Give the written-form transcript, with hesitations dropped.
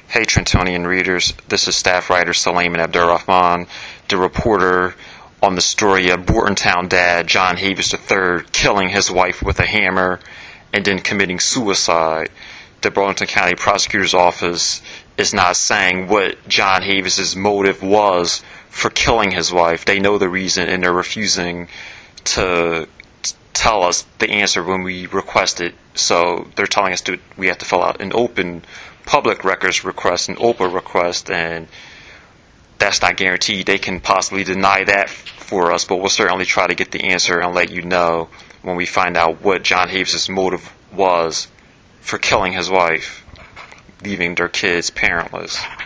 Hey Trentonian readers, this is staff writer Suleiman Abdurrahman, the reporter on the story of Bortontown dad John Havis III killing his wife with a hammer and then committing suicide. The Burlington County Prosecutor's Office is not saying what John Havis's motive was for killing his wife. They know the reason and they're refusing to tell us the answer when we request it. So they're telling us we have to fill out an open public records request, an OPA request, and that's not guaranteed. They can possibly deny that for us, but we'll certainly try to get the answer and let you know when we find out what John Havis's motive was for killing his wife, leaving their kids parentless.